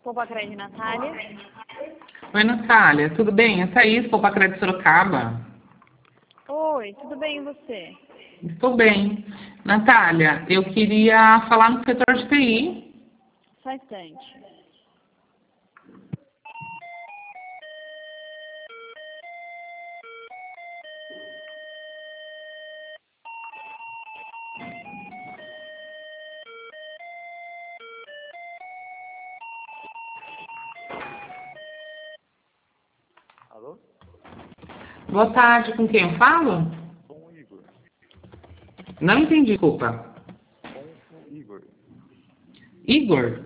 Poupa-Crédito, Natália. Oi, Natália, tudo bem? É Thaís, Poupa-Crédito Sorocaba. Oi, tudo bem e você? Estou bem. Natália, eu queria falar no setor de TI. Só um instante. Alô? Boa tarde, com quem eu falo? Com o Igor. Não entendi, desculpa. Com o Igor. Igor?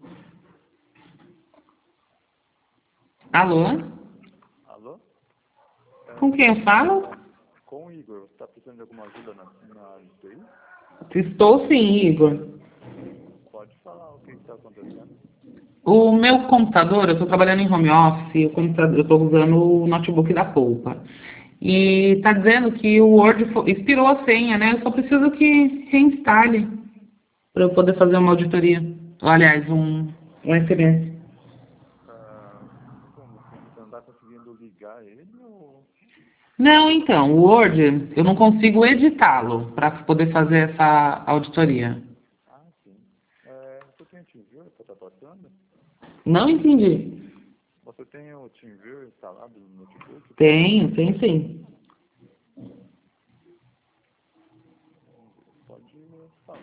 Alô? Alô? Com quem eu falo? Com o Igor. Você está precisando de alguma ajuda na área de TI? Estou sim, Igor. Pode falar o que está acontecendo. O meu computador, eu estou trabalhando em home office, eu estou usando o notebook da Poupa. E está dizendo que o Word expirou a senha, né? Eu só preciso que reinstale para eu poder fazer uma auditoria. Ou, aliás, um SMS. Como assim? Você não está conseguindo ligar ele ou... Não, então, o Word, eu não consigo editá-lo para poder fazer essa auditoria. Ah, sim. Você tem o TeamViewer que você está passando? Não entendi. Você tem o TeamViewer instalado no notebook? Tenho sim. Pode falar.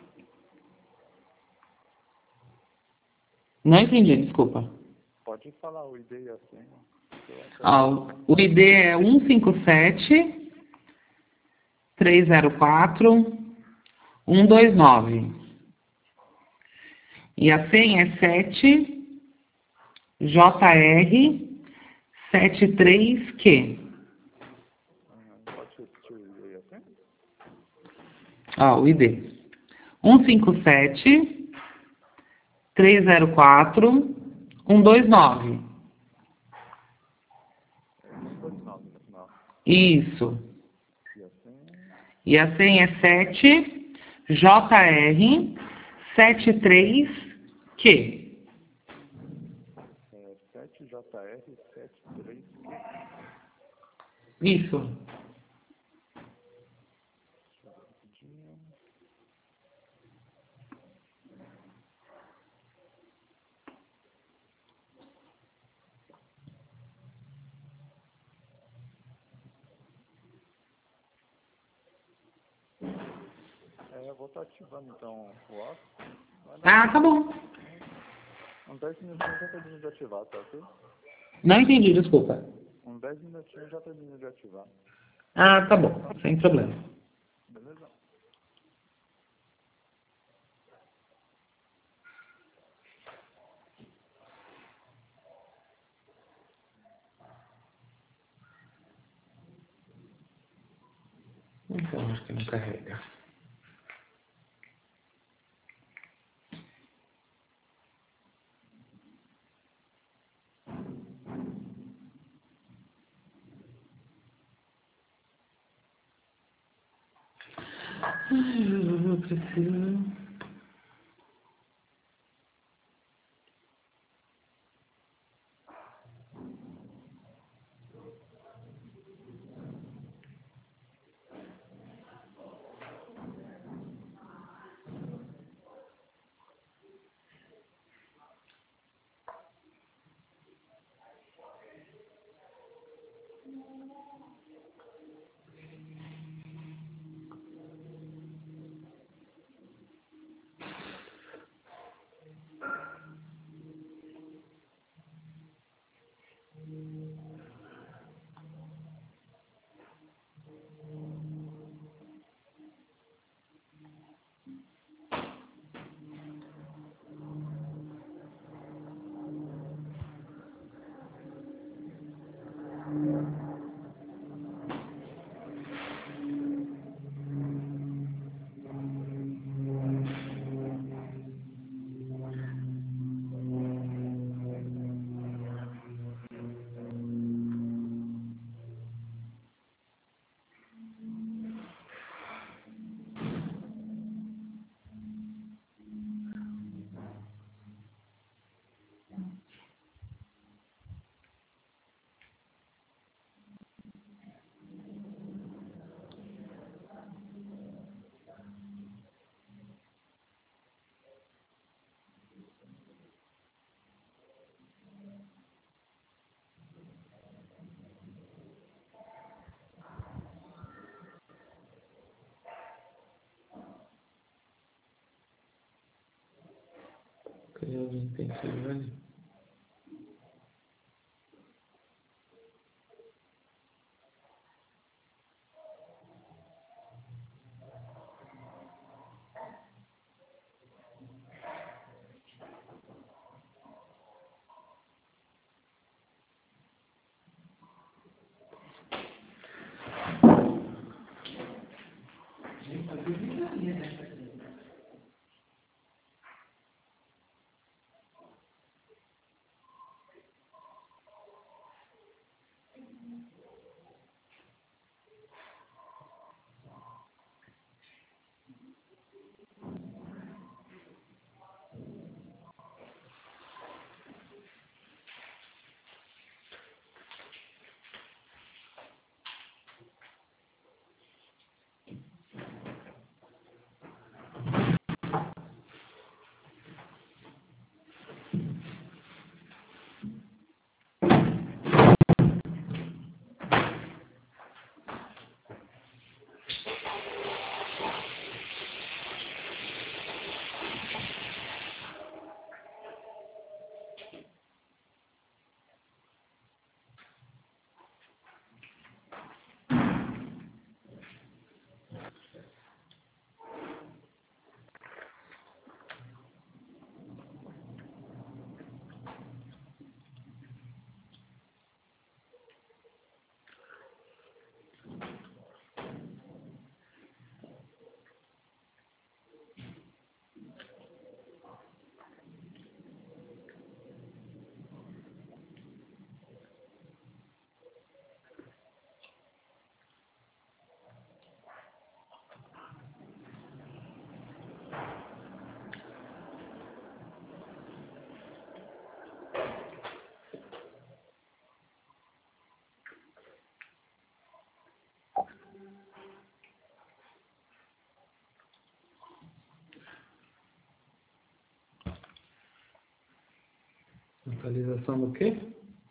Não entendi, desculpa. Pode falar o ID e a senha. O ID é 157 304 129. E a senha é 7 JR 73Q. Pode repetir o ID e a senha? O ID. 157 304 129. 129 no final. Isso. E a senha? E a senha é 7 JR 73Q. 7JR73Q. Isso. Rapidinho. Eu vou estar ativando então o off. Tá bom. Uns 10 minutinhos já termino de ativar, tá ok? Não entendi, desculpa. Uns 10 minutinhos já termino de ativar. Tá bom, sem problema. Beleza? Então, acho que não carrega. Eu preciso... Material de intensidade. Localização do quê?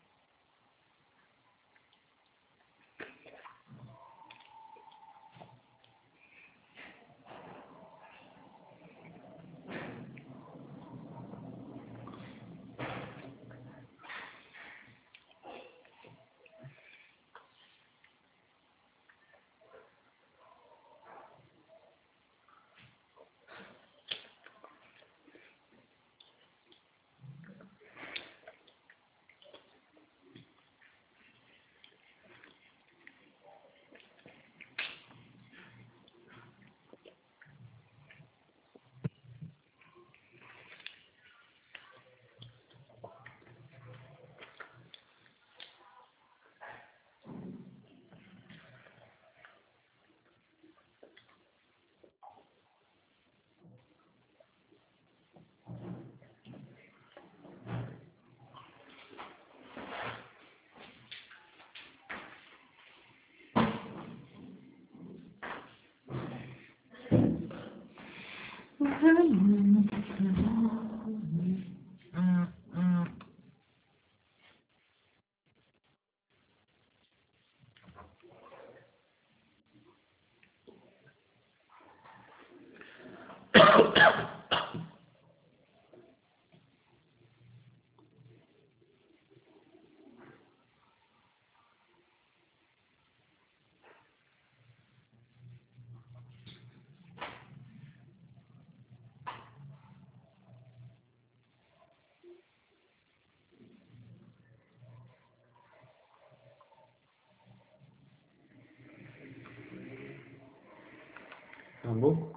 Acabou?